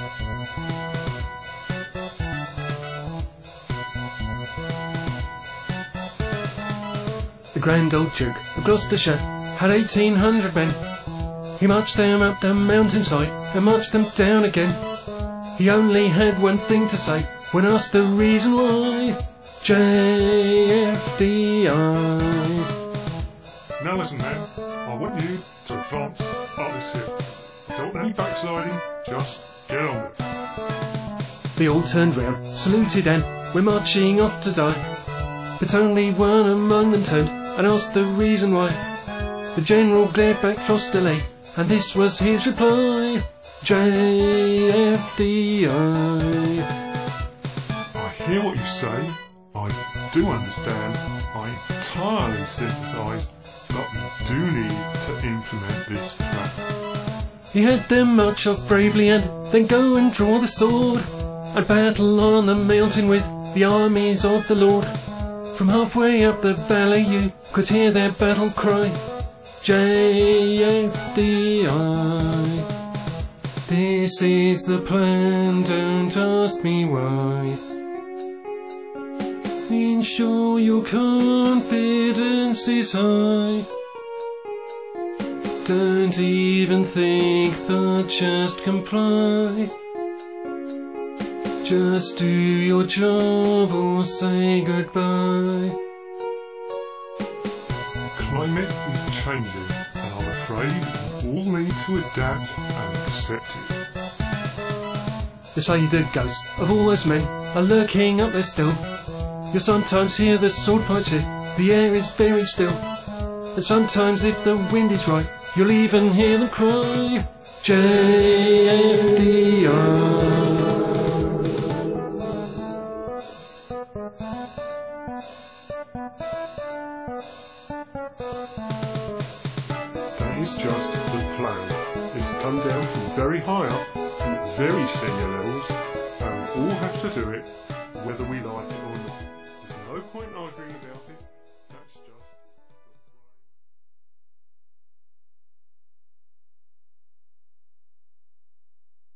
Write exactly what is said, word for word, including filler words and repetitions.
The grand old Duke of Gloucestershire had eighteen hundred men. He marched them up the mountainside and marched them down again. He only had one thing to say when asked the reason why. J F D I. Now listen, man, I want you to advance up this hill. Don't any backsliding, just get on with it. They all turned round, saluted, and we're marching off to die. But only one among them turned and asked the reason why. The general glared back frostily, and this was his reply. J F D I. I hear what you say, I do understand, I entirely sympathise, but we do need to implement this plan. He had them march off bravely and then go and draw the sword and battle on the mountain with the armies of the Lord. From halfway up the valley you could hear their battle cry. J F D I. This is the plan, don't ask me why. Ensure your confidence is high. Don't even think, but just comply. Just do your job or say goodbye. Climate is changing, and I'm afraid we all need to adapt and accept it. They say the ghosts of all those men are lurking up there still. You'll sometimes hear the sword fights here, the air is very still. And sometimes if the wind is right, you'll even hear them cry. J F D I. That is just the plan. It's come down from very high up to very senior levels, and we all have to do it, whether we like it or not. There's no point arguing about it.